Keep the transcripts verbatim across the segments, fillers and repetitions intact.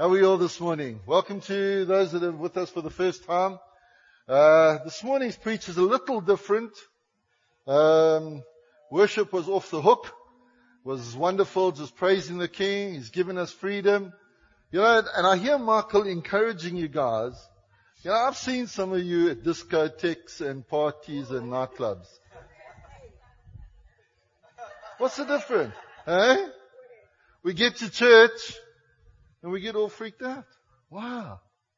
How are we all this morning? Welcome to those that are with us for the first time. Uh, this morning's preach is a little different. Um, worship was off the hook. It was wonderful, just praising the King. He's given us freedom. You know, and I hear Michael encouraging you guys. You know, I've seen some of you at discotheques and parties and nightclubs. What's the difference? Eh? We get to church and we get all freaked out. Wow.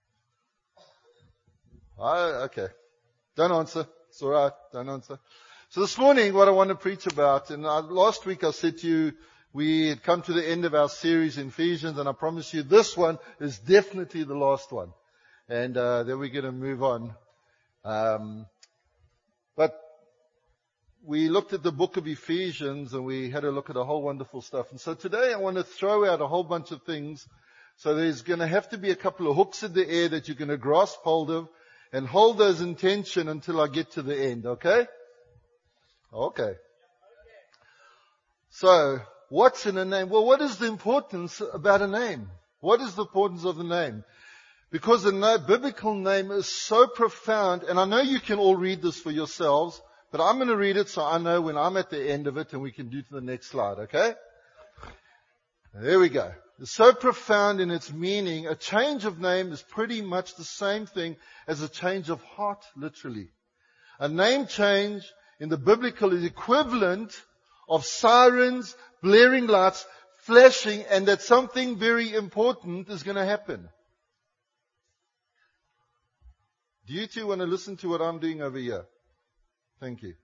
I, okay. Don't answer. It's alright. Don't answer. So this morning what I want to preach about, and I, last week I said to you, we had come to the end of our series in Ephesians, and I promise you this one is definitely the last one. And uh, then we're going to move on. Um, but we looked at the book of Ephesians and we had a look at a whole wonderful stuff. And so today I want to throw out a whole bunch of things. So there's going to have to be a couple of hooks in the air that you're going to grasp hold of and hold those in tension until I get to the end, okay? Okay. So, what's in a name? Well, what is the importance about a name? What is the importance of the name? Because the biblical name is so profound, and I know you can all read this for yourselves, but I'm going to read it so I know when I'm at the end of it and we can do to the next slide, okay? There we go. It's so profound in its meaning. A change of name is pretty much the same thing as a change of heart, literally. A name change in the biblical is equivalent of sirens, blaring lights, flashing, and that something very important is going to happen. Do you two want to listen to what I'm doing over here? Thank you.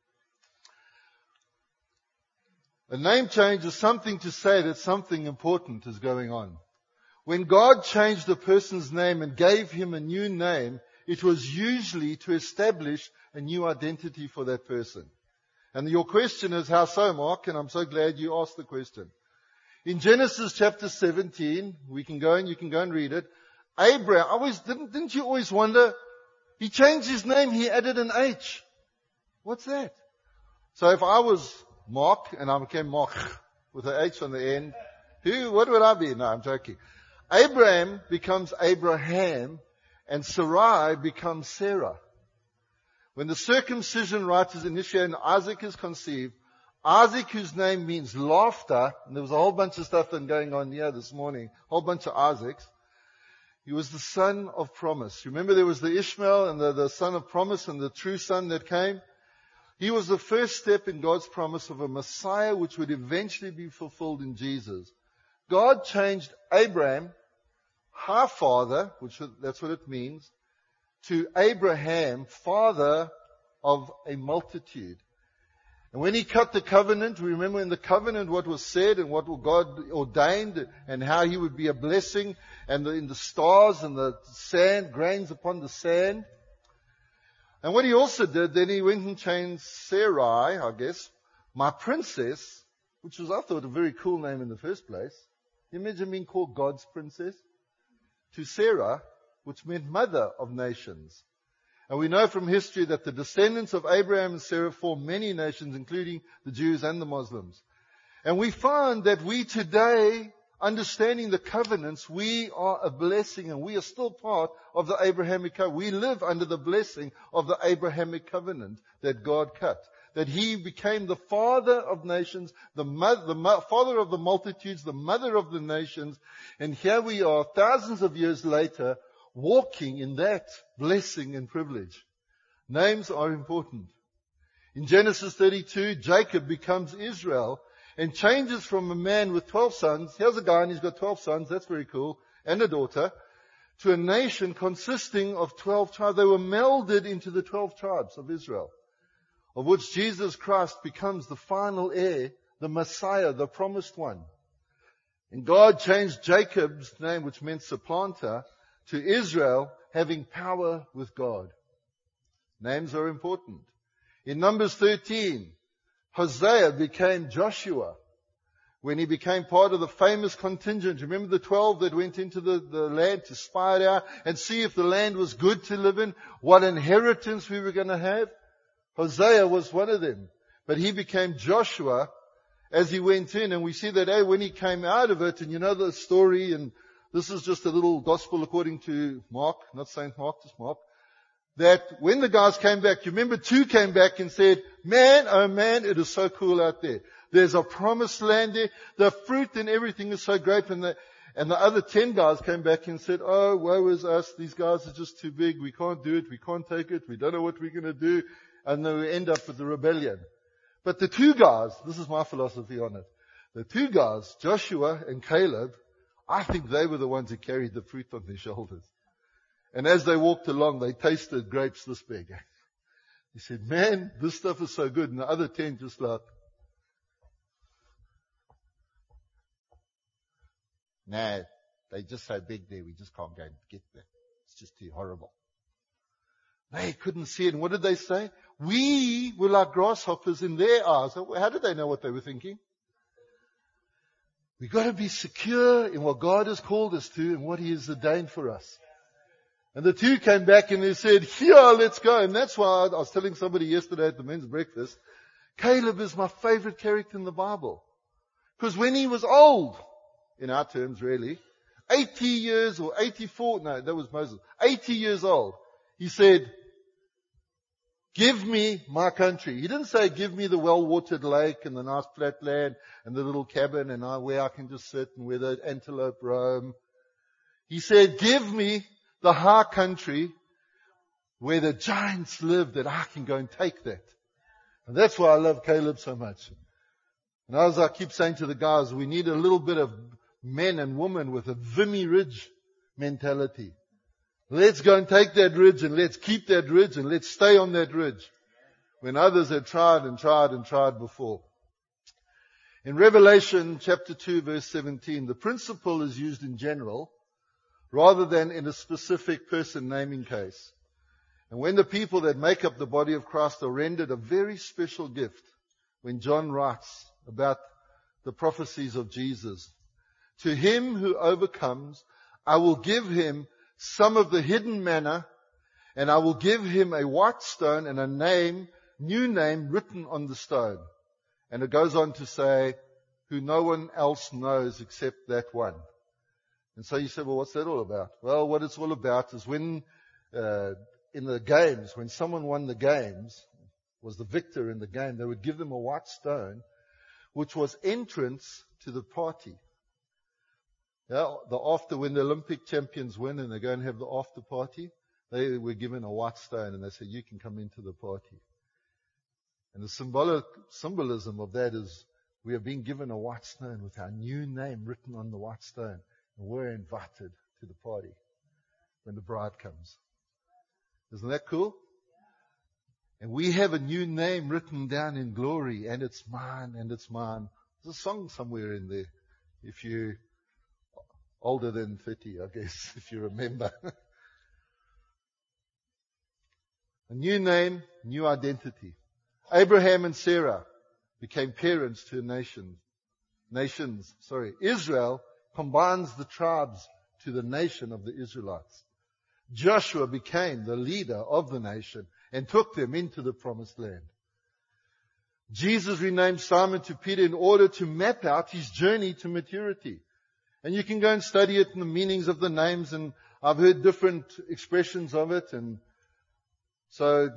A name change is something to say that something important is going on. When God changed a person's name and gave him a new name, it was usually to establish a new identity for that person. And your question is, how so, Mark? And I'm so glad you asked the question. In Genesis chapter seventeen, we can go and you can go and read it. Abraham, I always, didn't, didn't you always wonder, he changed his name, he added an H. What's that? So if I was Mark and I became Mark with an H on the end, who, what would I be? No, I'm joking. Abraham becomes Abraham and Sarai becomes Sarah. When the circumcision rite is initiated and Isaac is conceived, Isaac, whose name means laughter, and there was a whole bunch of stuff going on here this morning, a whole bunch of Isaacs. He was the son of promise. Remember there was the Ishmael and the, the son of promise and the true son that came. He was the first step in God's promise of a Messiah which would eventually be fulfilled in Jesus. God changed Abraham, her father, which that's what it means, to Abraham, father of a multitude. And when he cut the covenant, we remember in the covenant what was said and what God ordained and how he would be a blessing and the, in the stars and the sand, grains upon the sand. And what he also did, then he went and changed Sarai, I guess, my princess, which was, I thought, a very cool name in the first place. You imagine being called God's princess? To Sarah, which meant mother of nations. And we know from history that the descendants of Abraham and Sarah formed many nations, including the Jews and the Muslims. And we find that we today, understanding the covenants, we are a blessing and we are still part of the Abrahamic covenant. We live under the blessing of the Abrahamic covenant that God cut. That he became the father of nations, the, mother, the mo- father of the multitudes, the mother of the nations. And here we are thousands of years later walking in that blessing and privilege. Names are important. In Genesis thirty-two, Jacob becomes Israel and changes from a man with twelve sons, here's a guy and he's got twelve sons, that's very cool, and a daughter, to a nation consisting of twelve tribes. They were melded into the twelve tribes of Israel, of which Jesus Christ becomes the final heir, the Messiah, the promised one. And God changed Jacob's name, which meant supplanter, to Israel, having power with God. Names are important. In Numbers thirteen, Hosea became Joshua when he became part of the famous contingent. Remember the twelve that went into the, the land to spy it out and see if the land was good to live in, what inheritance we were going to have? Hosea was one of them. But he became Joshua as he went in, and we see that hey, when he came out of it, and you know the story, and This is just a little gospel according to Mark, not Saint Mark, just Mark. That when the guys came back, you remember two came back and said, man, oh man, it is so cool out there. There's a promised land there. The fruit and everything is so great. And the, and the other ten guys came back and said, oh, woe is us. These guys are just too big. We can't do it. We can't take it. We don't know what we're going to do. And then we end up with the rebellion. But the two guys, this is my philosophy on it. The two guys, Joshua and Caleb, I think they were the ones who carried the fruit on their shoulders. And as they walked along, they tasted grapes this big. He said, man, this stuff is so good. And the other ten just like, nah, they're just so big there, we just can't go and get them. It's just too horrible. They couldn't see it. And what did they say? We were like grasshoppers in their eyes. How did they know what they were thinking? We've got to be secure in what God has called us to and what He has ordained for us. And the two came back and they said, yeah, let's go. And that's why I was telling somebody yesterday at the men's breakfast, Caleb is my favorite character in the Bible. Because when he was old, in our terms really, eighty years or eighty-four, no, that was Moses, eighty years old, he said, give me my country. He didn't say, give me the well-watered lake and the nice flat land and the little cabin and I, where I can just sit and where the antelope roam. He said, give me the high country where the giants live, that I can go and take that. And that's why I love Caleb so much. And as I keep saying to the guys, we need a little bit of men and women with a Vimy Ridge mentality. Let's go and take that ridge and let's keep that ridge and let's stay on that ridge when others have tried and tried and tried before. In Revelation chapter two verse seventeen, the principle is used in general rather than in a specific person naming case. And when the people that make up the body of Christ are rendered a very special gift, when John writes about the prophecies of Jesus, to him who overcomes, I will give him some of the hidden manna, and I will give him a white stone and a name, new name written on the stone. And it goes on to say, who no one else knows except that one. And so you say, well, what's that all about? Well, what it's all about is when, uh, in the games, when someone won the games, was the victor in the game, they would give them a white stone, which was entrance to the party. Yeah, the after, when the Olympic champions win and they go and have the after party, they were given a white stone and they said, you can come into the party. And the symbolic, symbolism of that is we are being given a white stone with our new name written on the white stone. And we're invited to the party when the bride comes. Isn't that cool? And we have a new name written down in glory, and it's mine, and it's mine. There's a song somewhere in there, if you're older than thirty, I guess, if you remember. A new name, new identity. Abraham and Sarah became parents to a nation. Nations, sorry. Israel combines the tribes to the nation of the Israelites. Joshua became the leader of the nation and took them into the promised land. Jesus renamed Simon to Peter in order to map out his journey to maturity. And you can go and study it in the meanings of the names, and I've heard different expressions of it. And so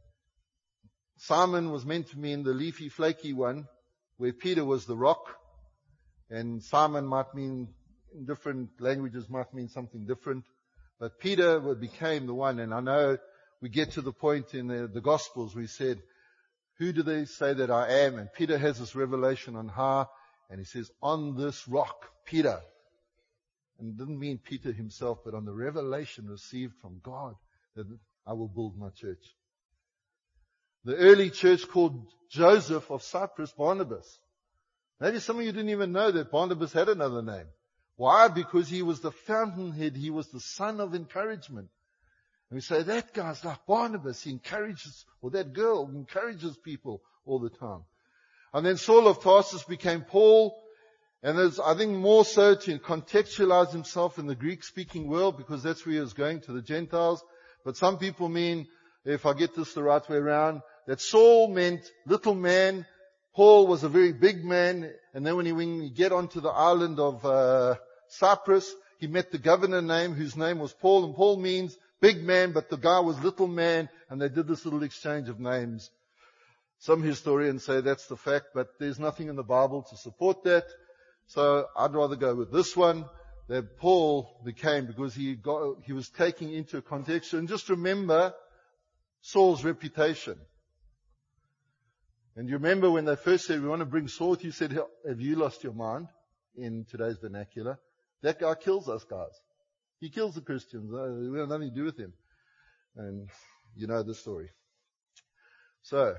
Simon was meant to mean the leafy, flaky one, where Peter was the rock. And Simon might mean, in different languages, might mean something different. But Peter became the one. And I know we get to the point in the, the Gospels where he said, who do they say that I am? And Peter has this revelation on high. And he says, on this rock, Peter. And it didn't mean Peter himself, but on the revelation received from God that I will build my church. The early church called Joseph of Cyprus Barnabas. Maybe some of you didn't even know that Barnabas had another name. Why? Because he was the fountainhead. He was the son of encouragement. And we say, that guy's like Barnabas. He encourages, or that girl encourages people all the time. And then Saul of Tarsus became Paul. And there's, I think, more so to contextualize himself in the Greek-speaking world, because that's where he was going, to the Gentiles. But some people mean, if I get this the right way around, that Saul meant little man. Paul was a very big man. And then when he, when you get onto the island of uh, Cyprus, He met the governor name, whose name was Paul, and Paul means big man, but the guy was little man, and they did this little exchange of names. Some historians say that's the fact, but there's nothing in the Bible to support that. So I'd rather go with this one, that Paul became, because he got, he was taking into context. And just remember Saul's reputation. And you remember when they first said, we want to bring Saul, he said, have you lost your mind? In today's vernacular. That guy kills us guys. He kills the Christians. We have nothing to do with him. And you know the story. So,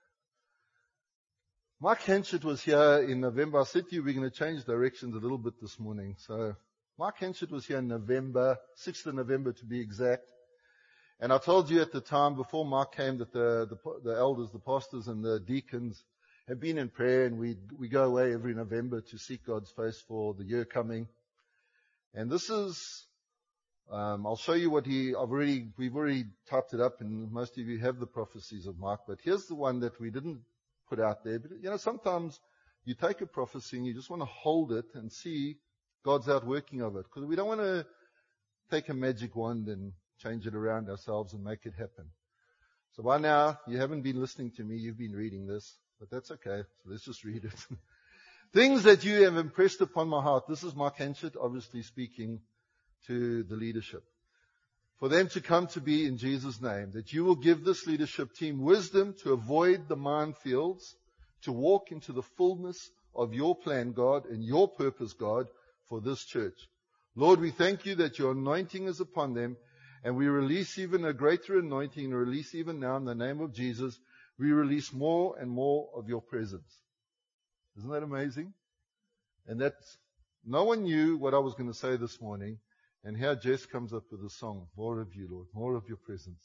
Mike Henchett was here in November. I said to you we're going to change directions a little bit this morning. So, Mike Henchett was here in November, sixth of November to be exact. And I told you at the time before Mike came that the, the, the elders, the pastors and the deacons have been in prayer, and we we go away every November to seek God's face for the year coming. And this is, um, I'll show you what he, I've already, we've already typed it up, and most of you have the prophecies of Mark, but here's the one that we didn't put out there. But, you know, sometimes you take a prophecy and you just want to hold it and see God's outworking of it, because we don't want to take a magic wand and change it around ourselves and make it happen. So by now, you haven't been listening to me, you've been reading this. But that's okay. So let's just read it. Things that you have impressed upon my heart. This is Mark Henchett, obviously speaking to the leadership. For them to come to be in Jesus' name. That you will give this leadership team wisdom to avoid the minefields, to walk into the fullness of your plan, God, and your purpose, God, for this church. Lord, we thank you that your anointing is upon them, and we release even a greater anointing, and release even now in the name of Jesus. We release more and more of your presence. Isn't that amazing? And that's, no one knew what I was going to say this morning. And here Jess comes up with a song. More of you, Lord. More of your presence.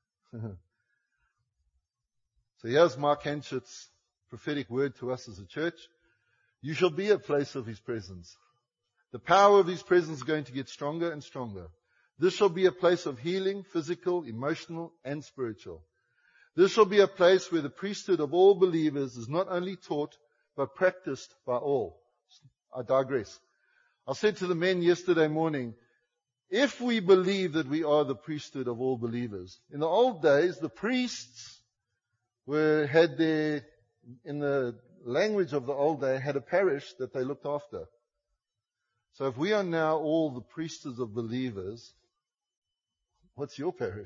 So here's Mark Henchett's prophetic word to us as a church. You shall be a place of his presence. The power of his presence is going to get stronger and stronger. This shall be a place of healing, physical, emotional, and spiritual. This shall be a place where the priesthood of all believers is not only taught, but practiced by all. I digress. I said to the men yesterday morning, if we believe that we are the priesthood of all believers, in the old days, the priests were, had their, in the language of the old day, had a parish that they looked after. So if we are now all the priesthoods of believers, what's your parish?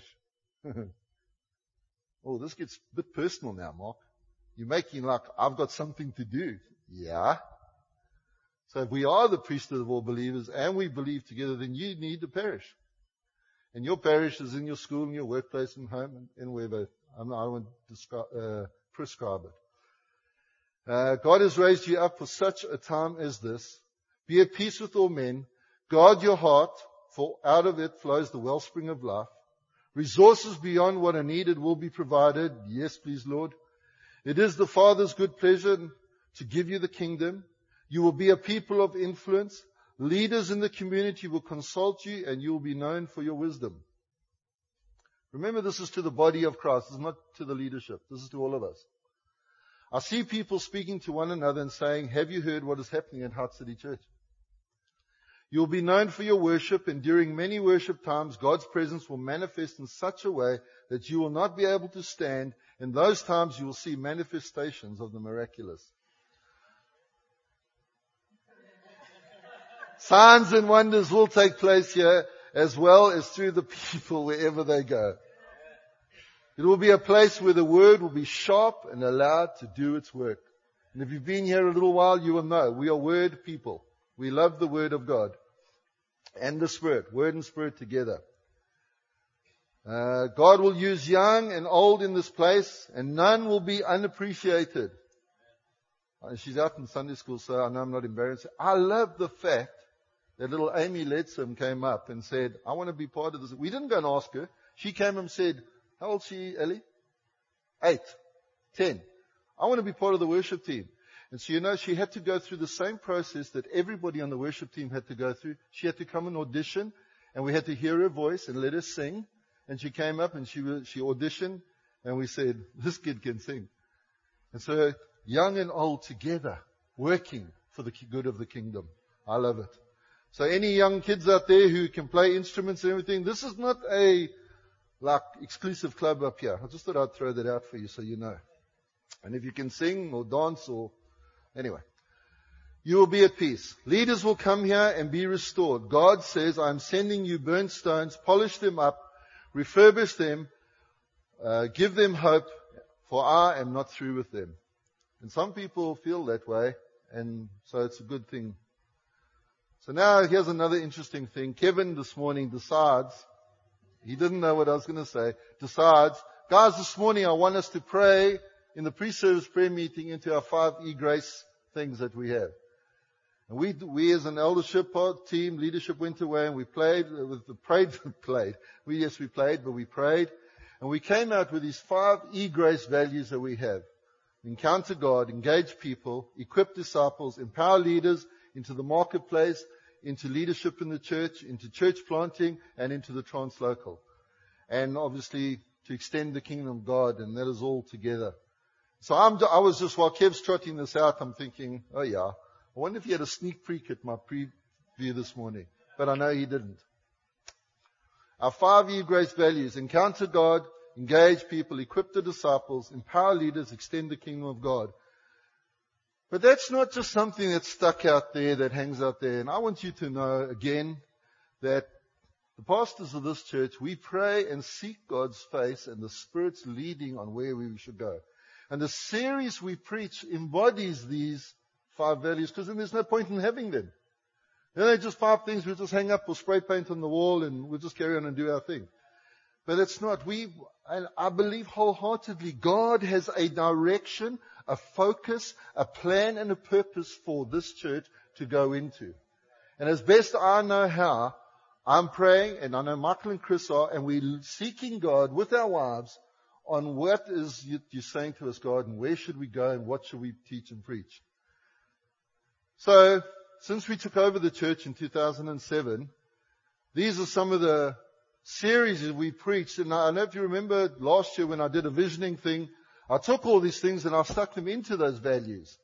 Oh, this gets a bit personal now, Mark. You're making like, I've got something to do. Yeah. So if we are the priesthood of all believers and we believe together, then you need a parish. And your parish is in your school, in your workplace, and home, and, and wherever. I'm not, I won't describe, uh, prescribe it. Uh, God has raised you up for such a time as this. Be at peace with all men. Guard your heart, for out of it flows the wellspring of life. Resources beyond what are needed will be provided. Yes, please, Lord. It is the Father's good pleasure to give you the kingdom. You will be a people of influence. Leaders in the community will consult you, and you will be known for your wisdom. Remember, this is to the body of Christ. This is not to the leadership. This is to all of us. I see people speaking to one another and saying, have you heard what is happening at Heart City Church? You'll be known for your worship, and during many worship times, God's presence will manifest in such a way that you will not be able to stand. In those times, you will see manifestations of the miraculous. Signs and wonders will take place here, as well as through the people wherever they go. It will be a place where the word will be sharp and allowed to do its work. And if you've been here a little while, you will know we are word people. We love the word of God and the Spirit, word and Spirit together. Uh, God will use young and old in this place, and none will be unappreciated. Uh, she's out in Sunday school, so I know I'm not embarrassed. I love the fact that little Amy Ledsam came up and said, I want to be part of this. We didn't go and ask her. She came and said, how old is she, Ellie? Eight. Ten. I want to be part of the worship team. And so, you know, she had to go through the same process that everybody on the worship team had to go through. She had to come and audition, and we had to hear her voice and let her sing. And she came up and she she auditioned, and we said, this kid can sing. And so, young and old together, working for the good of the kingdom. I love it. So any young kids out there who can play instruments and everything, this is not a like exclusive club up here. I just thought I'd throw that out for you so you know. And if you can sing or dance or anyway, you will be at peace. Leaders will come here and be restored. God says, I'm sending you burnt stones, polish them up, refurbish them, uh, give them hope, for I am not through with them. And some people feel that way, and so it's a good thing. So now here's another interesting thing. Kevin this morning decides, he didn't know what I was going to say, decides, guys, this morning I want us to pray in the pre-service prayer meeting into our five e-grace things that we have. And we, we as an eldership team, leadership went away and we played with the prayed, played. We, yes, we played, but we prayed. And we came out with these five e-grace values that we have. Encounter God, engage people, equip disciples, empower leaders into the marketplace, into leadership in the church, into church planting, and into the translocal. And obviously to extend the kingdom of God, and that is all together. So I'm, I was just, while Kev's trotting this out, I'm thinking, oh yeah, I wonder if he had a sneak peek at my preview this morning. But I know he didn't. Our five e-grace values: encounter God, engage people, equip the disciples, empower leaders, extend the kingdom of God. But that's not just something that's stuck out there, that hangs out there. And I want you to know again that the pastors of this church, we pray and seek God's face and the Spirit's leading on where we should go. And the series we preach embodies these five values, because then there's no point in having them. Then they're just five things we just hang up or spray paint on the wall and we'll just carry on and do our thing. But it's not. We, and I believe wholeheartedly, God has a direction, a focus, a plan and a purpose for this church to go into. And as best I know how, I'm praying, and I know Michael and Chris are, and we're seeking God with our wives on what is you, you're saying to us, God, and where should we go and what should we teach and preach. So, since we took over the church in two thousand seven, these are some of the series that we preached. And I don't know if you remember last year when I did a visioning thing, I took all these things and I stuck them into those values.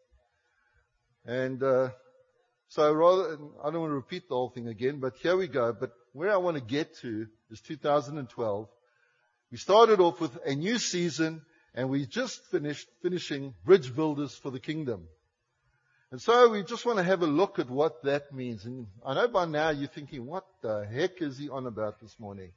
And uh, so rather, I don't want to repeat the whole thing again, but here we go. But where I want to get to is two thousand twelve. We started off with a new season, and we just finished finishing Bridge Builders for the Kingdom. And so we just want to have a look at what that means. And I know by now you're thinking, what the heck is he on about this morning?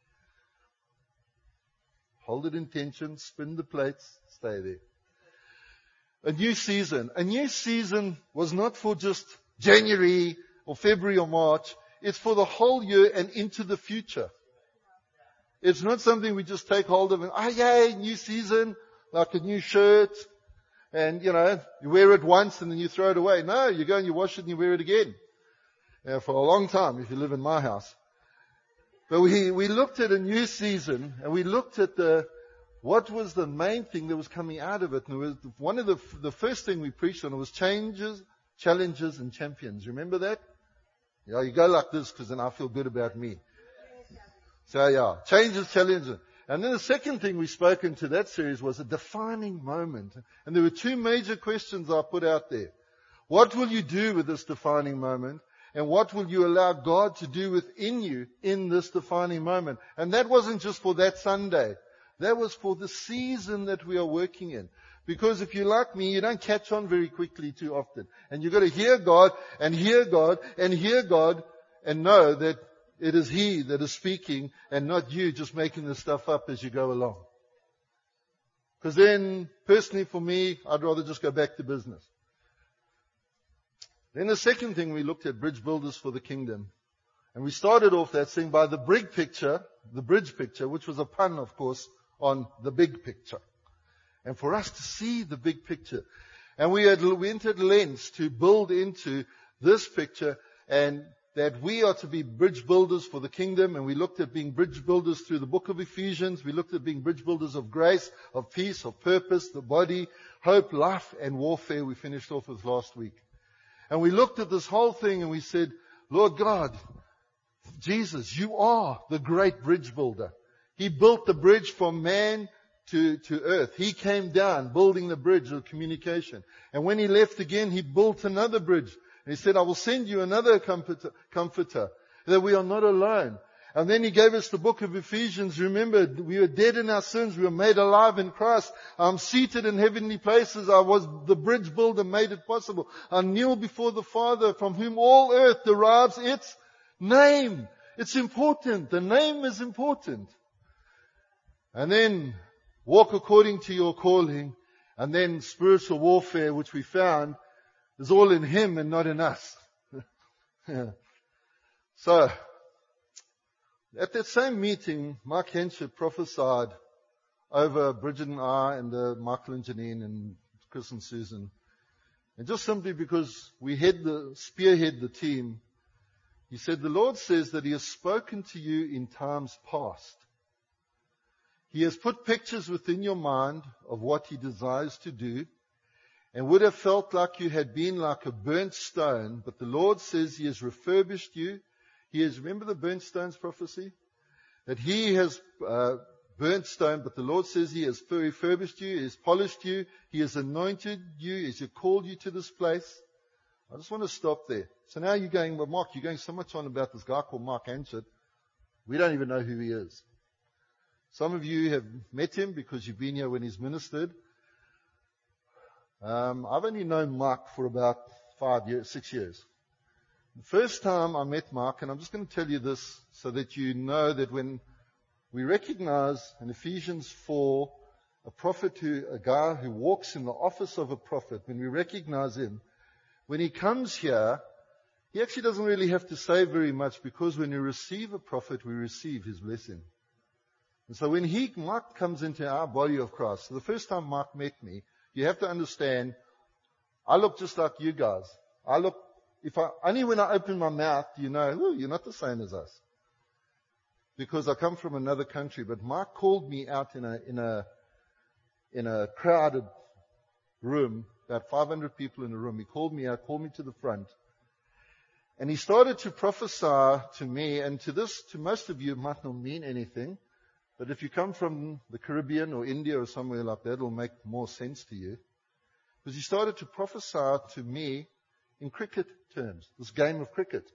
Hold it in tension, spin the plates, stay there. A new season. A new season was not for just January or February or March. It's for the whole year and into the future. It's not something we just take hold of and, oh yay, new season, like a new shirt. And, you know, you wear it once and then you throw it away. No, you go and you wash it and you wear it again. Yeah, for a long time if you live in my house. But we, we looked at a new season and we looked at the, what was the main thing that was coming out of it. And it was one of the, the first thing we preached on was changes, challenges and champions. Remember that? Yeah, you go like this because then I feel good about me. So yeah, changes, challenges. And then the second thing we spoke into that series was a defining moment. And there were two major questions I put out there. What will you do with this defining moment? And what will you allow God to do within you in this defining moment? And that wasn't just for that Sunday. That was for the season that we are working in. Because if you're like me, you don't catch on very quickly too often. And you've got to hear God and hear God and hear God and know that it is He that is speaking and not you just making this stuff up as you go along. Because then, personally for me, I'd rather just go back to business. Then the second thing we looked at, Bridge Builders for the Kingdom. And we started off that saying by the big picture, the bridge picture, which was a pun, of course, on the big picture. And for us to see the big picture. And we had we entered lens to build into this picture, and that we are to be bridge builders for the kingdom. And we looked at being bridge builders through the book of Ephesians. We looked at being bridge builders of grace, of peace, of purpose, the body, hope, life, and warfare. We finished off with last week. And we looked at this whole thing and we said, Lord God, Jesus, you are the great bridge builder. He built the bridge from man to, to earth. He came down building the bridge of communication. And when He left again, He built another bridge. And he said, I will send you another comforter, comforter, that we are not alone. And then he gave us the book of Ephesians. Remember, we were dead in our sins. We were made alive in Christ. I'm seated in heavenly places. I was the bridge builder, made it possible. I kneel before the Father, from whom all earth derives its name. It's important. The name is important. And then walk according to your calling. And then spiritual warfare, which we found, is all in Him and not in us. Yeah. So, at that same meeting, Mark Henschel prophesied over Bridget and I and uh, Michael and Janine and Chris and Susan. And just simply because we head the, spearhead the team, he said, the Lord says that He has spoken to you in times past. He has put pictures within your mind of what He desires to do, and would have felt like you had been like a burnt stone, but the Lord says He has refurbished you. He has, remember the burnt stones prophecy? That He has uh, burnt stone, but the Lord says He has refurbished you, He has polished you, He has anointed you, He has called you to this place. I just want to stop there. So now you're going, well, Mark, you're going so much on about this guy called Mark Henschel. We don't even know who he is. Some of you have met him because you've been here when he's ministered. Um, I've only known Mark for about five years, six years. The first time I met Mark, and I'm just going to tell you this so that you know that when we recognize in Ephesians four a prophet who, a guy who walks in the office of a prophet, when we recognize him, when he comes here, he actually doesn't really have to say very much, because when we receive a prophet, we receive his blessing. And so when he, Mark comes into our body of Christ, so the first time Mark met me, you have to understand, I look just like you guys. I look, if I, only when I open my mouth, you know, oh, you're not the same as us. Because I come from another country. But Mark called me out in a, in a, in a crowded room, about five hundred people in a room. He called me out, called me to the front. And he started to prophesy to me, and to this, to most of you, it might not mean anything. But if you come from the Caribbean or India or somewhere like that, it'll make more sense to you. Because he started to prophesy to me in cricket terms, this game of cricket.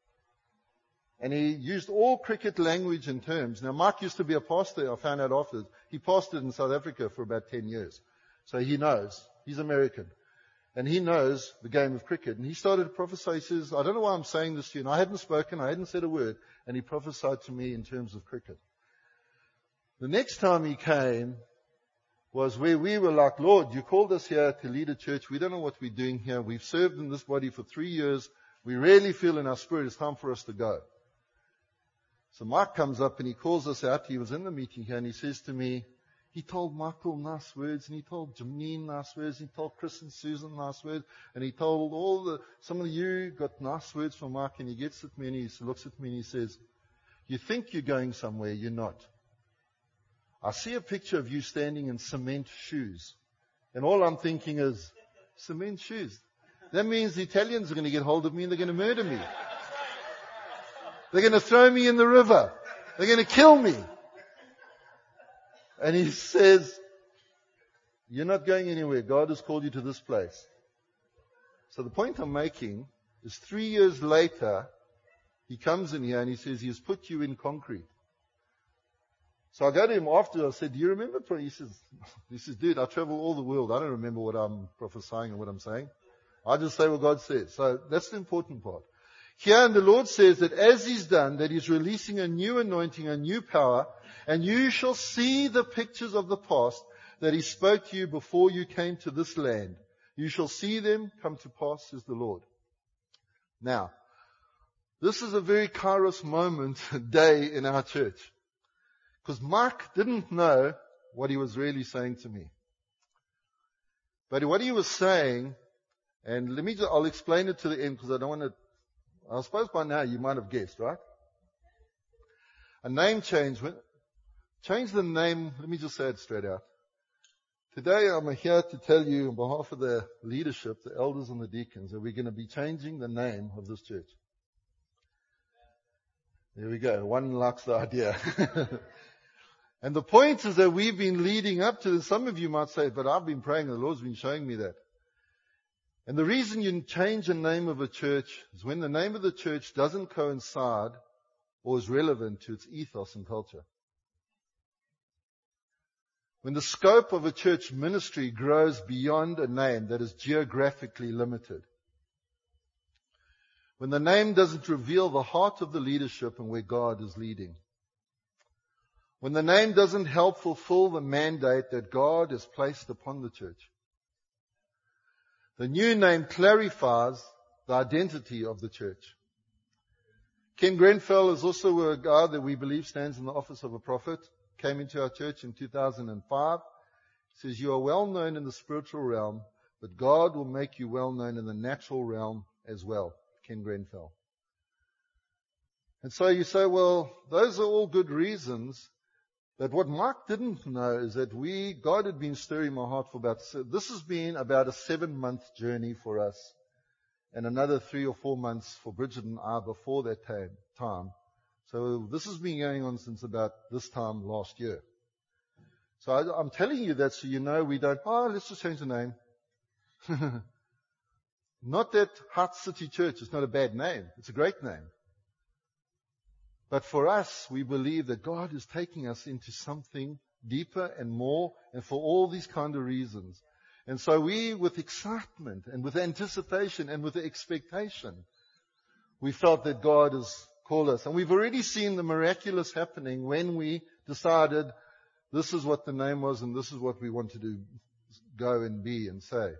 And he used all cricket language and terms. Now, Mark used to be a pastor, I found out afterwards. He pastored in South Africa for about ten years. So he knows. He's American. And he knows the game of cricket. And he started to prophesy. He says, I don't know why I'm saying this to you. And I hadn't spoken, I hadn't said a word. And he prophesied to me in terms of cricket. The next time he came was where we were like, Lord, you called us here to lead a church. We don't know what we're doing here. We've served in this body for three years. We really feel in our spirit it's time for us to go. So Mark comes up and he calls us out. He was in the meeting here and he says to me, he told Michael nice words, and he told Janine nice words, and he told Chris and Susan nice words, and he told all the, some of you got nice words from Mark, and he gets at me and he looks at me and he says, you think you're going somewhere, you're not. I see a picture of you standing in cement shoes. And all I'm thinking is, cement shoes. That means the Italians are going to get hold of me and they're going to murder me. They're going to throw me in the river. They're going to kill me. And he says, you're not going anywhere. God has called you to this place. So the point I'm making is three years later, he comes in here and he says, he has put you in concrete. So I go to him after, I said, do you remember? He says, he says, dude, I travel all the world. I don't remember what I'm prophesying and what I'm saying. I just say what God says. So that's the important part. Here, and the Lord says that as He's done, that He's releasing a new anointing, a new power, and you shall see the pictures of the past that He spoke to you before you came to this land. You shall see them come to pass, says the Lord. Now, this is a very kairos moment, day in our church. Because Mark didn't know what he was really saying to me. But what he was saying, and let me just, I'll explain it to the end because I don't want to, I suppose by now you might have guessed, right? A name change. Change the name, let me just say it straight out. Today I'm here to tell you on behalf of the leadership, the elders and the deacons, that we're going to be changing the name of this church. There we go. One likes the idea. And the point is that we've been leading up to this. Some of you might say, but I've been praying, the Lord's been showing me that. And the reason you change the name of a church is when the name of the church doesn't coincide or is relevant to its ethos and culture. When the scope of a church ministry grows beyond a name that is geographically limited. When the name doesn't reveal the heart of the leadership and where God is leading. When the name doesn't help fulfill the mandate that God has placed upon the church. The new name clarifies the identity of the church. Ken Grenfell is also a guy that we believe stands in the office of a prophet. Came into our church in two thousand five. He says, you are well known in the spiritual realm, but God will make you well known in the natural realm as well. Ken Grenfell. And so you say, well, those are all good reasons. But what Mark didn't know is that we, God had been stirring my heart for about, this has been about a seven month journey for us. And another three or four months for Bridget and I before that time. So this has been going on since about this time last year. So I, I'm telling you that so you know we don't, oh, let's just change the name. Not that Hart City Church is not a bad name. It's a great name. But for us, we believe that God is taking us into something deeper and more, and for all these kind of reasons. And so we, with excitement and with anticipation and with expectation, we felt that God has called us. And we've already seen the miraculous happening when we decided this is what the name was and this is what we want to do, go and be and say.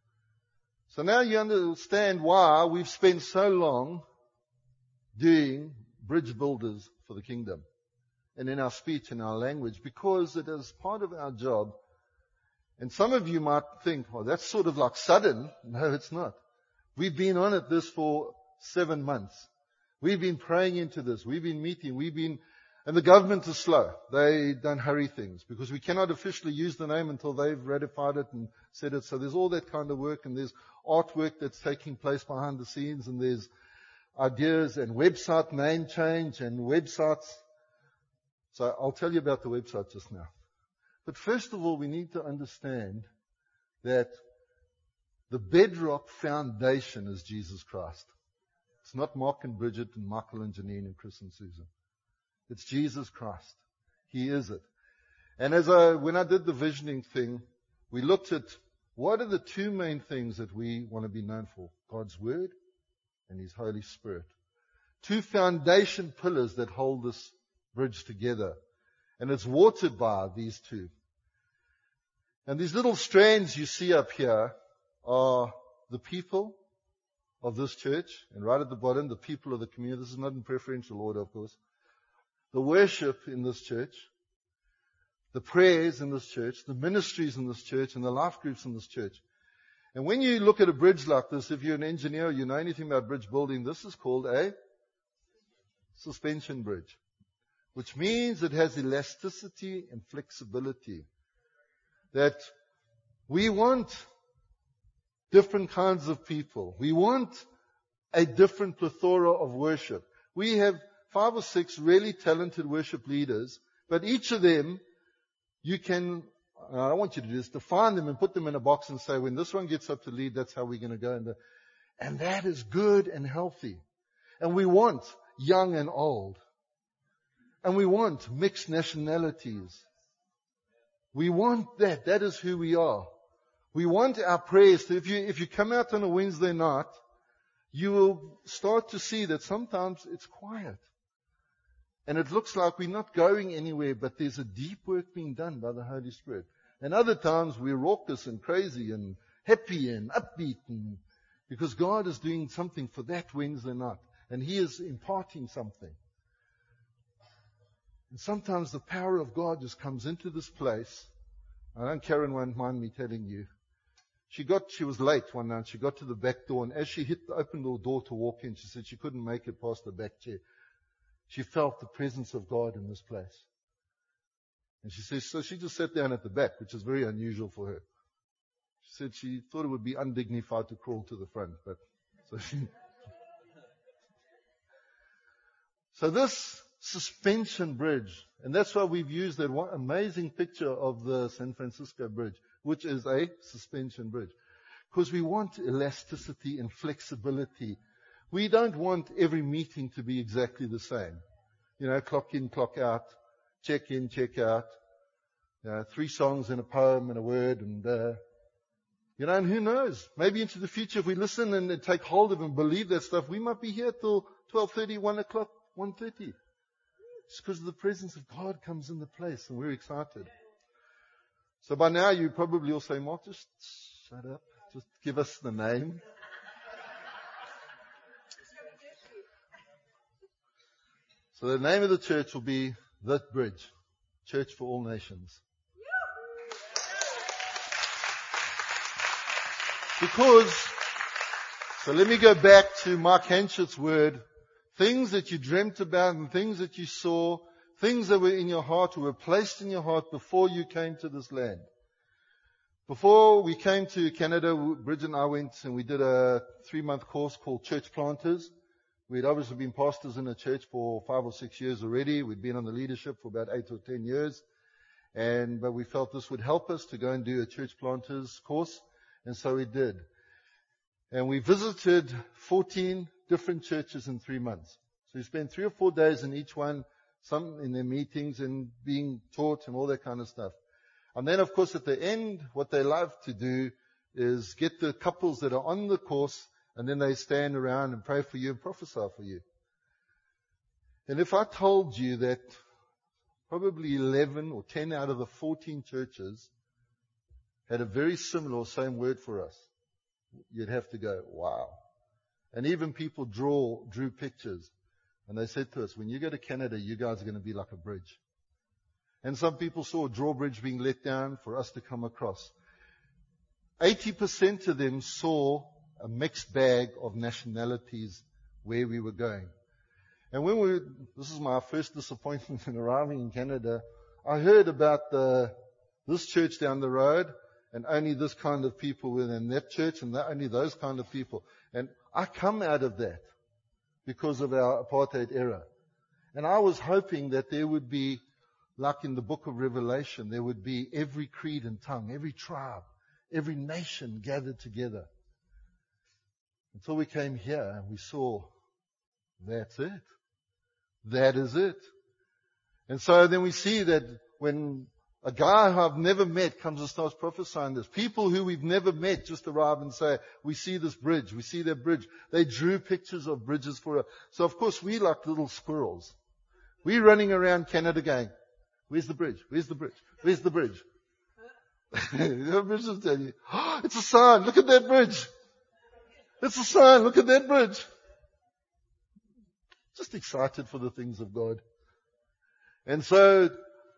So now you understand why we've spent so long doing bridge builders for the kingdom. And in our speech and our language, because it is part of our job. And some of you might think, well, that's sort of like sudden. No, it's not. We've been on it this for seven months. We've been praying into this. We've been meeting. We've been, and the government is slow. They don't hurry things because we cannot officially use the name until they've ratified it and said it. So there's all that kind of work, and there's artwork that's taking place behind the scenes, and there's ideas and website name change and websites. So I'll tell you about the website just now. But first of all, we need to understand that the bedrock foundation is Jesus Christ. It's not Mark and Bridget and Michael and Janine and Chris and Susan. It's Jesus Christ. He is it. And as I, when I did the visioning thing, we looked at what are the two main things that we want to be known for? God's Word and His Holy Spirit. Two foundation pillars that hold this bridge together. And it's watered by these two. And these little strands you see up here are the people of this church. And right at the bottom, the people of the community. This is not in preferential order, of course. The worship in this church. The prayers in this church. The ministries in this church. And the life groups in this church. And when you look at a bridge like this, if you're an engineer or you know anything about bridge building, this is called a suspension bridge. Which means it has elasticity and flexibility. That we want different kinds of people. We want a different plethora of worship. We have five or six really talented worship leaders, but each of them, you can, I don't want you to do this, define them and put them in a box and say, when this one gets up to lead, that's how we're going to go. And, and that is good and healthy. And we want young and old. And we want mixed nationalities. We want that. That is who we are. We want our prayers to, if you, if you come out on a Wednesday night, you will start to see that sometimes it's quiet. And it looks like we're not going anywhere, but there's a deep work being done by the Holy Spirit. And other times we're raucous and crazy and happy and upbeat, and, because God is doing something for that Wednesday night. And He is imparting something. And sometimes the power of God just comes into this place. I know Karen won't mind me telling you. She got, she was late one night. She got to the back door, and as she hit the open door to walk in, she said she couldn't make it past the back chair. She felt the presence of God in this place. And she says, so she just sat down at the back, which is very unusual for her. She said she thought it would be undignified to crawl to the front, but so she. So this suspension bridge, and that's why we've used that one amazing picture of the San Francisco Bridge, which is a suspension bridge. Because we want elasticity and flexibility. We don't want every meeting to be exactly the same. You know, clock in, clock out, check in, check out. You know, three songs and a poem and a word and, uh, you know, and who knows? Maybe into the future, if we listen and take hold of and believe that stuff, we might be here till twelve thirty, one o'clock, one thirty. It's because the presence of God comes in the place and we're excited. So by now you probably all say, Mark, just shut up. Just give us the name. So the name of the church will be The Bridge, Church for All Nations. Because, so let me go back to Mark Hanchett's word, things that you dreamt about and things that you saw, things that were in your heart or were placed in your heart before you came to this land. Before we came to Canada, Bridget and I went and we did a three-month course called Church Planters. We'd obviously been pastors in a church for five or six years already. We'd been on the leadership for about eight or ten years. And, but we felt this would help us to go and do a Church Planters course. And so we did. And we visited fourteen different churches in three months. So we spent three or four days in each one, some in their meetings and being taught and all that kind of stuff. And then, of course, at the end, what they love to do is get the couples that are on the course, and then they stand around and pray for you and prophesy for you. And if I told you that probably eleven or ten out of the fourteen churches had a very similar same word for us, you'd have to go, wow. And even people draw, drew pictures. And they said to us, when you go to Canada, you guys are going to be like a bridge. And some people saw a drawbridge being let down for us to come across. eighty percent of them saw a mixed bag of nationalities where we were going. And when we, this is my first disappointment in arriving in Canada, I heard about the, this church down the road, and only this kind of people were in that church, and only those kind of people. And I come out of that because of our apartheid era. And I was hoping that there would be, like in the book of Revelation, there would be every creed and tongue, every tribe, every nation gathered together. Until we came here and we saw, that's it. That is it. And so then we see that when a guy who I've never met comes and starts prophesying this. People who we've never met just arrive and say, we see this bridge, we see that bridge. They drew pictures of bridges for us. So of course we like little squirrels. We're running around Canada going, where's the bridge? Where's the bridge? Where's the bridge? The bridge is telling you, oh, it's a sign. Look at that bridge. It's a sign. Look at that bridge. Just excited for the things of God. And so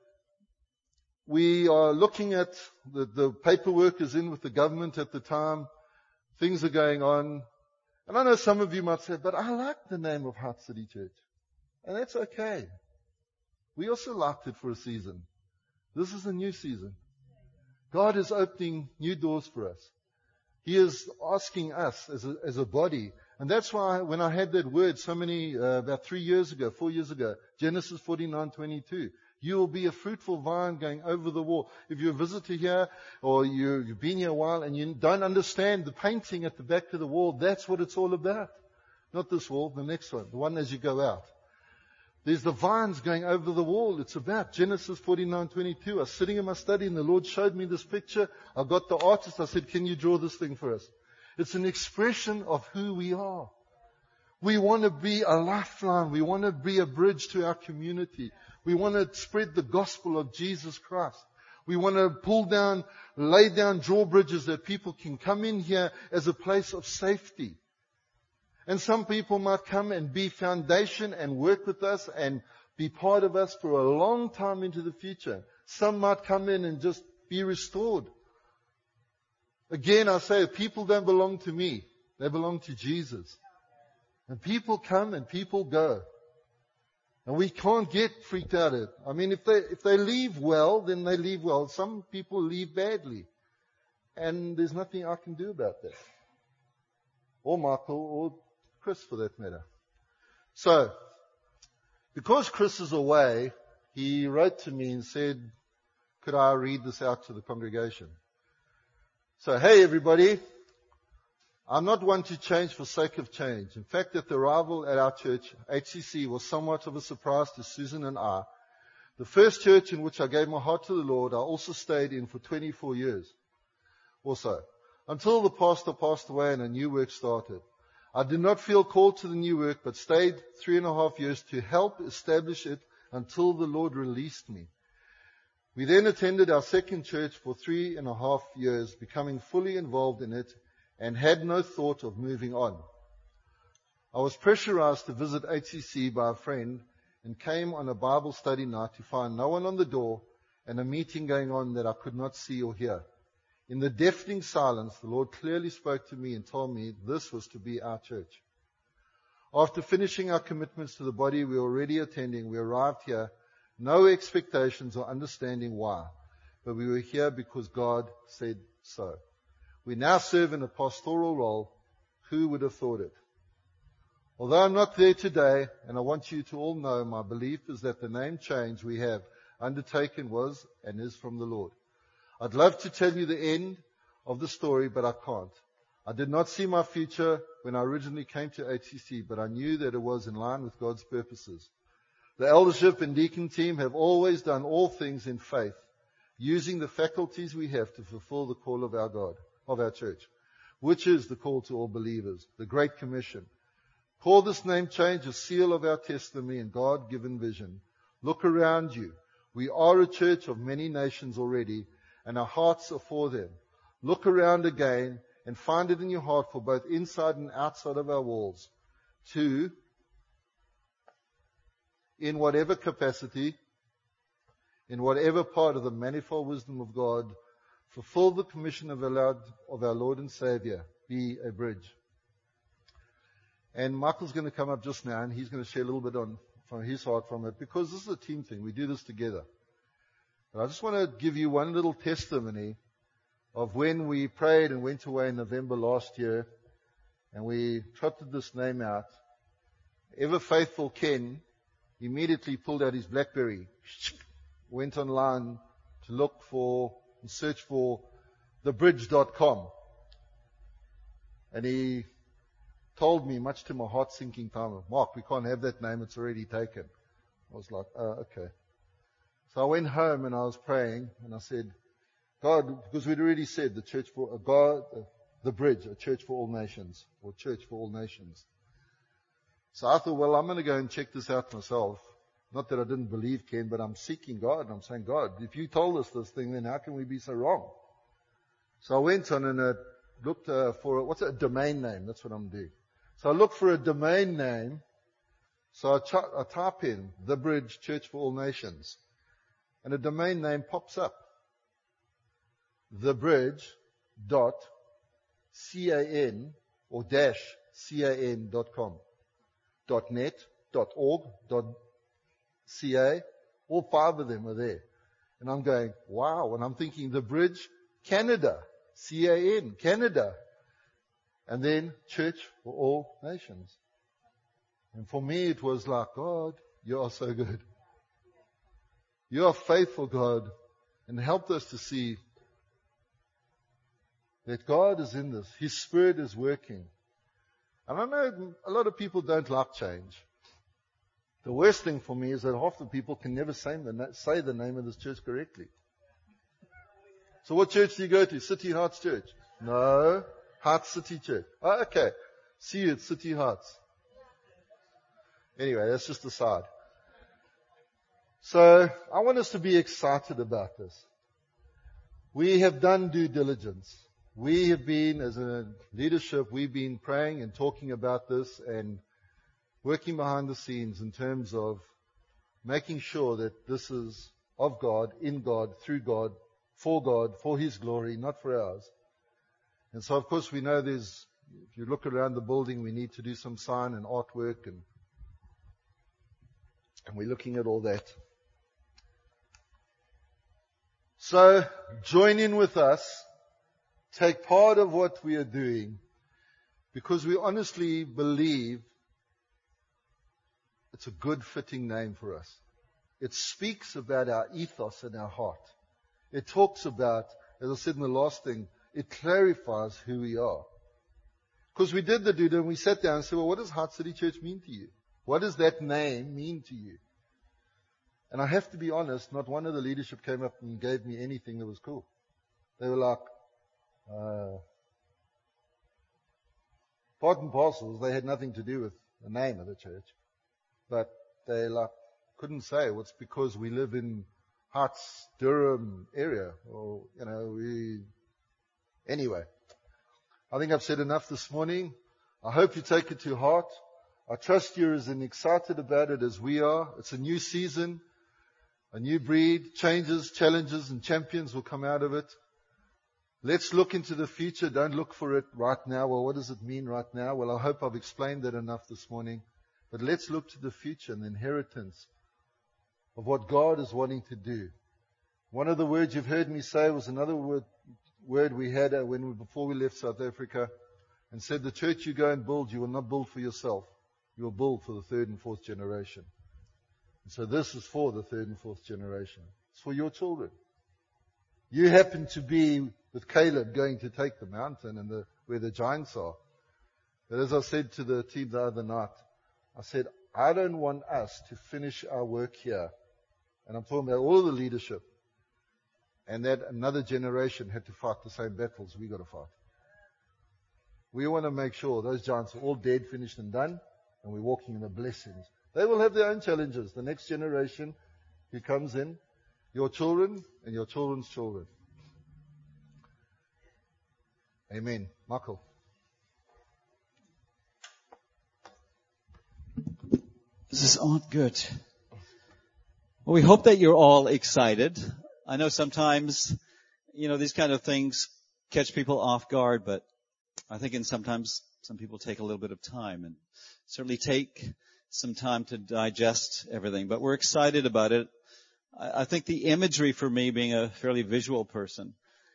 we are looking at the, the paperwork is in with the government at the time. Things are going on. And I know some of you might say, but I like the name of Heart City Church. And that's okay. We also liked it for a season. This is a new season. God is opening new doors for us. He is asking us as a, as a body. And that's why when I had that word so many, uh, about three years ago, four years ago, Genesis forty-nine twenty-two. You will be a fruitful vine going over the wall. If you're a visitor here or you, you've been here a while and you don't understand the painting at the back of the wall, that's what it's all about. Not this wall, the next one, the one as you go out. There's the vines going over the wall. It's about Genesis forty-nine twenty-two. I was sitting in my study and the Lord showed me this picture. I got the artist. I said, can you draw this thing for us? It's an expression of who we are. We want to be a lifeline. We want to be a bridge to our community. We want to spread the gospel of Jesus Christ. We want to pull down, lay down drawbridges that people can come in here as a place of safety. And some people might come and be foundation and work with us and be part of us for a long time into the future. Some might come in and just be restored. Again, I say, people don't belong to me. They belong to Jesus. And people come and people go. And we can't get freaked out at it. I mean, if they, if they leave well, then they leave well. Some people leave badly. And there's nothing I can do about that. Or Michael, or Chris for that matter. So, because Chris is away, he wrote to me and said, could I read this out to the congregation? So, hey everybody, I'm not one to change for sake of change. In fact, at the arrival at our church, H C C was somewhat of a surprise to Susan and I. The first church in which I gave my heart to the Lord, I also stayed in for twenty-four years or so, until the pastor passed away and a new work started. I did not feel called to the new work, but stayed three and a half years to help establish it until the Lord released me. We then attended our second church for three and a half years, becoming fully involved in it, and had no thought of moving on. I was pressurized to visit H C C by a friend and came on a Bible study night to find no one on the door and a meeting going on that I could not see or hear. In the deafening silence, the Lord clearly spoke to me and told me this was to be our church. After finishing our commitments to the body we were already attending, we arrived here, no expectations or understanding why, but we were here because God said so. We now serve in a pastoral role. Who would have thought it? Although I'm not there today, and I want you to all know, my belief is that the name change we have undertaken was and is from the Lord. I'd love to tell you the end of the story, but I can't. I did not see my future when I originally came to H C C, but I knew that it was in line with God's purposes. The eldership and deacon team have always done all things in faith, using the faculties we have to fulfill the call of our God, of our church, which is the call to all believers, the Great Commission. Call this name change a seal of our testimony and God-given vision. Look around you. We are a church of many nations already, and our hearts are for them. Look around again and find it in your heart for both inside and outside of our walls to, in whatever capacity, in whatever part of the manifold wisdom of God, fulfill the commission of our Lord, of our Lord and Savior, be a bridge. And Michael's going to come up just now, and he's going to share a little bit on from his heart from it, because this is a team thing. We do this together. But I just want to give you one little testimony of when we prayed and went away in November last year, and we trotted this name out. Ever faithful Ken immediately pulled out his BlackBerry, went online to look for and search for the bridge dot com. And he told me, much to my heart-sinking time, Mark, we can't have that name, it's already taken. I was like, oh, okay. So I went home and I was praying, and I said, God, because we'd already said the church for, uh, God, uh, the bridge, a church for all nations, or church for all nations. So I thought, well, I'm going to go and check this out myself. Not that I didn't believe Ken, but I'm seeking God, and I'm saying, God, if you told us this thing, then how can we be so wrong? So I went on and uh, looked uh, for, what's a domain name? That's what I'm doing. So I looked for a domain name. So I, ch- I type in The Bridge Church for All Nations, and a domain name pops up. The Bridge dot can or dash can dot com, dot net, dot org, dot ca. All five of them are there. And I'm going, wow. And I'm thinking The Bridge Canada, can, Canada. And then Church for All Nations. And for me, it was like, God, you are so good. You are faithful, God, and helped us to see that God is in this. His Spirit is working. And I know a lot of people don't like change. The worst thing for me is that half the people can never say the, say the name of this church correctly. So what church do you go to? City Heights Church? No. Heights City Church. Oh, okay. See you at City Heights. Anyway, that's just a side. So I want us to be excited about this. We have done due diligence. We have been, as a leadership, we've been praying and talking about this and working behind the scenes in terms of making sure that this is of God, in God, through God, for God, for His glory, not for ours. And so, of course, we know there's, if you look around the building, we need to do some sign and artwork, and, and we're looking at all that. So, join in with us. Take part of what we are doing, because we honestly believe it's a good fitting name for us. It speaks about our ethos and our heart. It talks about, as I said in the last thing, it clarifies who we are. Because we did the doodle and we sat down and said, well, what does Heart City Church mean to you? What does that name mean to you? And I have to be honest, not one of the leadership came up and gave me anything that was cool. They were like, uh, part and parcels, they had nothing to do with the name of the church. But they like couldn't say, well, it's because we live in Hearts, Durham area. Or, you know, we, anyway. I think I've said enough this morning. I hope you take it to heart. I trust you're as excited about it as we are. It's a new season, a new breed. Changes, challenges, and champions will come out of it. Let's look into the future. Don't look for it right now. Well, what does it mean right now? Well, I hope I've explained that enough this morning. But let's look to the future and the inheritance of what God is wanting to do. One of the words you've heard me say was another word word we had uh, when we, before we left South Africa, and said the church you go and build, you will not build for yourself. You will build for the third and fourth generation. And so this is for the third and fourth generation. It's for your children. You happen to be with Caleb going to take the mountain and the, where the giants are. But as I said to the team the other night, I said, I don't want us to finish our work here. And I'm talking about all the leadership. And that another generation had to fight the same battles we got to fight. We want to make sure those giants are all dead, finished and done, and we're walking in the blessings. They will have their own challenges. The next generation who comes in, your children and your children's children. Amen. Michael. This is all good. Well, we hope that you're all excited. I know sometimes, you know, these kind of things catch people off guard, but I think in sometimes some people take a little bit of time and certainly take some time to digest everything. But we're excited about it. I think the imagery for me, being a fairly visual person,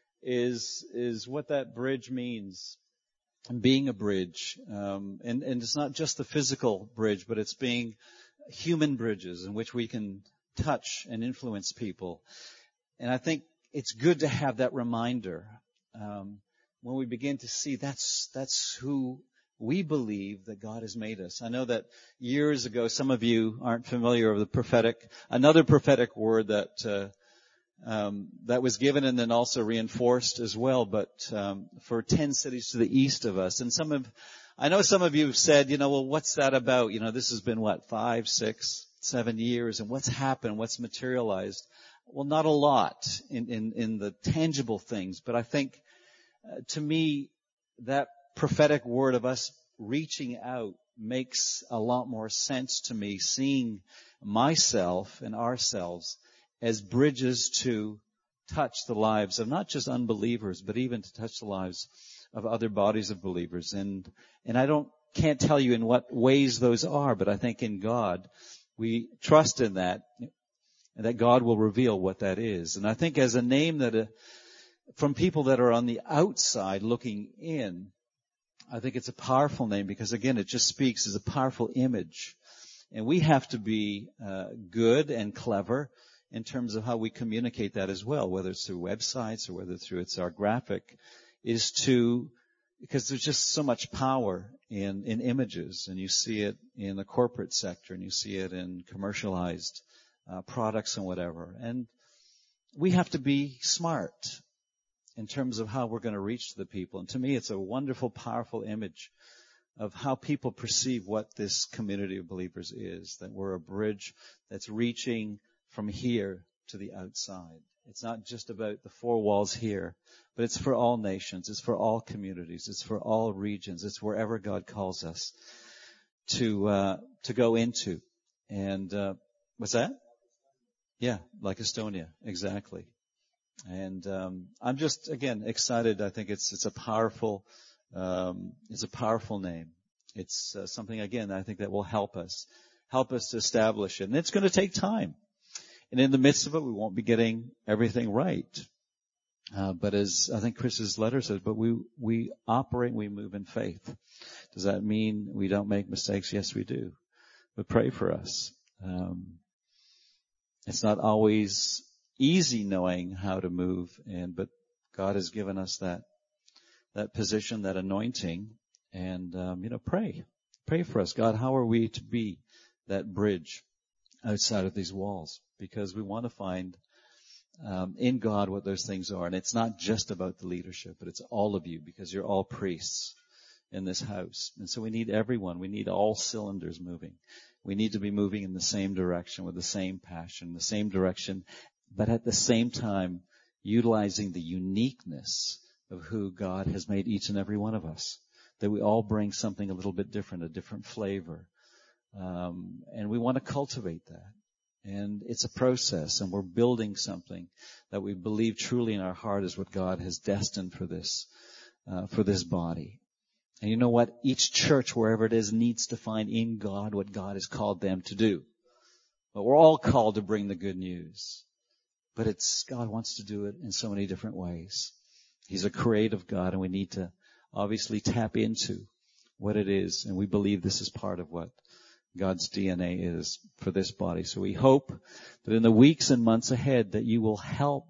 is is what that bridge means. And being a bridge. Um, and, and it's not just the physical bridge, but it's being human bridges in which we can touch and influence people. And I think it's good to have that reminder um, when we begin to see that's that's who we believe that God has made us. I know that years ago, some of you aren't familiar with the prophetic, another prophetic word that uh, um, that was given and then also reinforced as well, but um, for ten cities to the east of us. And some of, I know some of you have said, you know, well, what's that about? You know, this has been what, five, six, seven years, and what's happened, what's materialized? Well, not a lot in, in, in the tangible things, but I think uh, to me that prophetic word of us reaching out makes a lot more sense to me, seeing myself and ourselves as bridges to touch the lives of not just unbelievers, but even to touch the lives of other bodies of believers. And and I don't can't tell you in what ways those are, but I think in God we trust in that, and that God will reveal what that is. And I think as a name that uh, from people that are on the outside looking in, I think it's a powerful name because, again, it just speaks as a powerful image. And we have to be uh, good and clever in terms of how we communicate that as well, whether it's through websites or whether through it's our graphic, is to, because there's just so much power in, in images, and you see it in the corporate sector, and you see it in commercialized uh, products and whatever. And we have to be smart in terms of how we're going to reach the people. And to me, it's a wonderful, powerful image of how people perceive what this community of believers is, that we're a bridge that's reaching from here to the outside. It's not just about the four walls here, but it's for all nations. It's for all communities. It's for all regions. It's wherever God calls us to uh, to go into. And uh, what's that? Yeah, like Estonia, exactly. And um, I'm just again excited. I think it's it's a powerful um, it's a powerful name. It's uh, something again I think that will help us help us to establish it, and it's going to take time. And in the midst of it, we won't be getting everything right. Uh, but as I think Chris's letter says, but we, we operate, we move in faith. Does that mean we don't make mistakes? Yes, we do. But pray for us. Um, it's not always easy knowing how to move, and, but God has given us that, that position, that anointing. And, um, you know, pray. Pray for us. God, how are we to be that bridge outside of these walls? Because we want to find um, in God what those things are. And it's not just about the leadership, but it's all of you, because you're all priests in this house. And so we need everyone. We need all cylinders moving. We need to be moving in the same direction with the same passion, the same direction, but at the same time utilizing the uniqueness of who God has made each and every one of us. That we all bring something a little bit different, a different flavor. Um, and we want to cultivate that. And it's a process, and we're building something that we believe truly in our heart is what God has destined for this, uh, for this body. And you know what? Each church, wherever it is, needs to find in God what God has called them to do. But we're all called to bring the good news. But it's, God wants to do it in so many different ways. He's a creative God, and we need to obviously tap into what it is. And we believe this is part of what God's D N A is for this body. So we hope that in the weeks and months ahead that you will help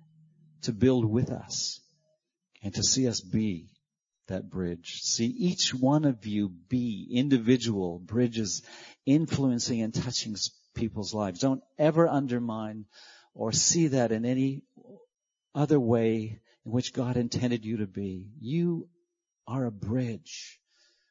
to build with us and to see us be that bridge. See each one of you be individual bridges influencing and touching people's lives. Don't ever undermine or see that in any other way in which God intended you to be. You are a bridge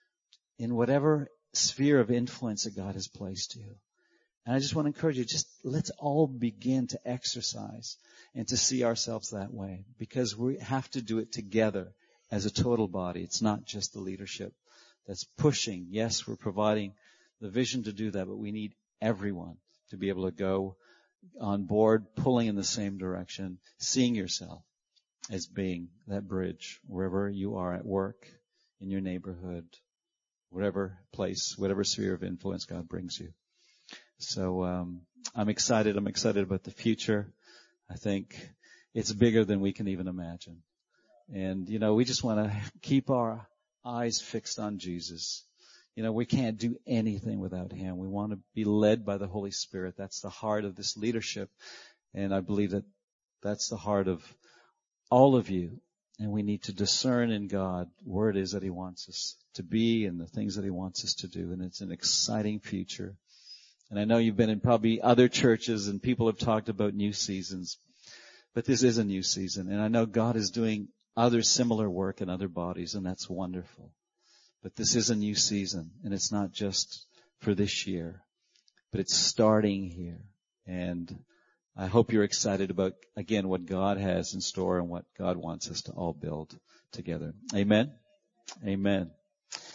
in whatever sphere of influence that God has placed you. And I just want to encourage you, just let's all begin to exercise and to see ourselves that way, because we have to do it together as a total body. It's not just the leadership that's pushing. Yes, we're providing the vision to do that, but we need everyone to be able to go on board, pulling in the same direction, seeing yourself as being that bridge wherever you are at work, in your neighborhood, whatever place, whatever sphere of influence God brings you. So um, I'm excited. I'm excited about the future. I think it's bigger than we can even imagine. And, you know, we just want to keep our eyes fixed on Jesus. You know, we can't do anything without Him. We want to be led by the Holy Spirit. That's the heart of this leadership. And I believe that that's the heart of all of you. And we need to discern in God where it is that He wants us to be and the things that He wants us to do. And it's an exciting future. And I know you've been in probably other churches and people have talked about new seasons. But this is a new season. And I know God is doing other similar work in other bodies, and that's wonderful. But this is a new season, and it's not just for this year, but it's starting here. And I hope you're excited about, again, what God has in store and what God wants us to all build together. Amen? Amen.